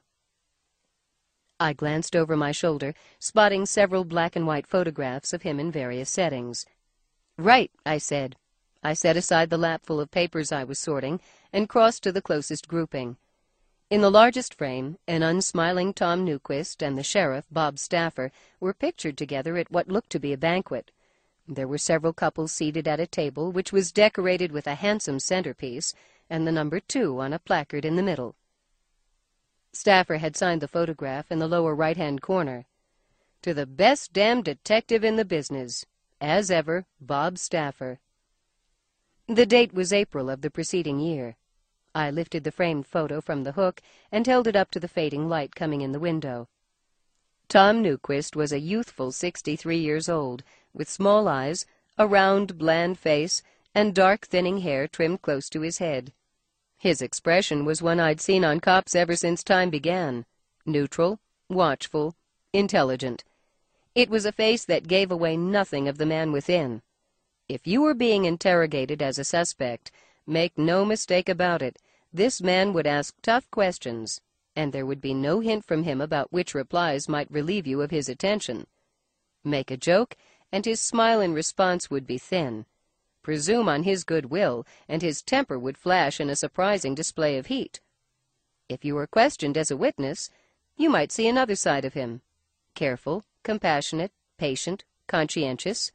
I glanced over my shoulder, spotting several black and white photographs of him in various settings. "Right," I said. I set aside the lapful of papers I was sorting and crossed to the closest grouping. In the largest frame, an unsmiling Tom Newquist and the sheriff, Bob Staffer, were pictured together at what looked to be a banquet. There were several couples seated at a table, which was decorated with a handsome centerpiece, and the number two on a placard in the middle. Staffer had signed the photograph in the lower right-hand corner. "To the best damned detective in the business. As ever, Bob Staffer." The date was April of the preceding year. I lifted the framed photo from the hook and held it up to the fading light coming in the window. Tom Newquist was a youthful sixty-three years old, with small eyes, a round, bland face, and dark, thinning hair trimmed close to his head. His expression was one I'd seen on cops ever since time began: neutral, watchful, intelligent. It was a face that gave away nothing of the man within. If you were being interrogated as a suspect, make no mistake about it, this man would ask tough questions, and there would be no hint from him about which replies might relieve you of his attention. Make a joke, and his smile in response would be thin. Presume on his goodwill, and his temper would flash in a surprising display of heat. If you were questioned as a witness, you might see another side of him: careful, compassionate, patient, conscientious.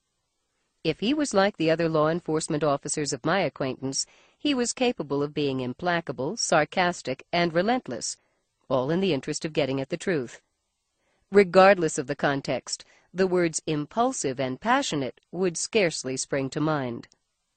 If he was like the other law enforcement officers of my acquaintance, he was capable of being implacable, sarcastic, and relentless, all in the interest of getting at the truth. Regardless of the context, the words impulsive and passionate would scarcely spring to mind.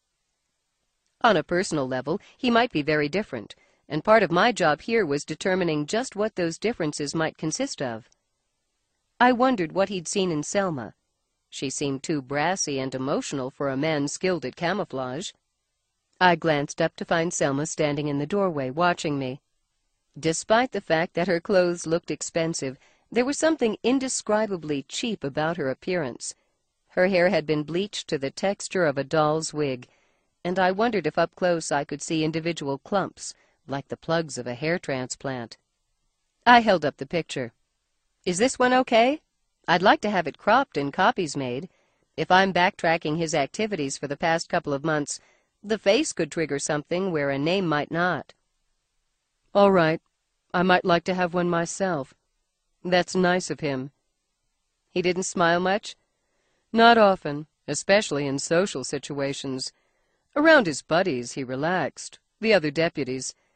On a personal level, he might be very different, and part of my job here was determining just what those differences might consist of. I wondered what he'd seen in Selma. She seemed too brassy and emotional for a man skilled at camouflage. I glanced up to find Selma standing in the doorway, watching me. Despite the fact that her clothes looked expensive, there was something indescribably cheap about her appearance. Her hair had been bleached to the texture of a doll's wig, and I wondered if up close I could see individual clumps, like the plugs of a hair transplant. I held up the picture. "Is this one okay? I'd like to have it cropped and copies made. If I'm backtracking his activities for the past couple of months, the face could trigger something where a name might not. All right. I might like to have one myself. That's nice of him. He didn't smile much? Not often, especially in social situations. Around his buddies, he relaxed, the other deputies,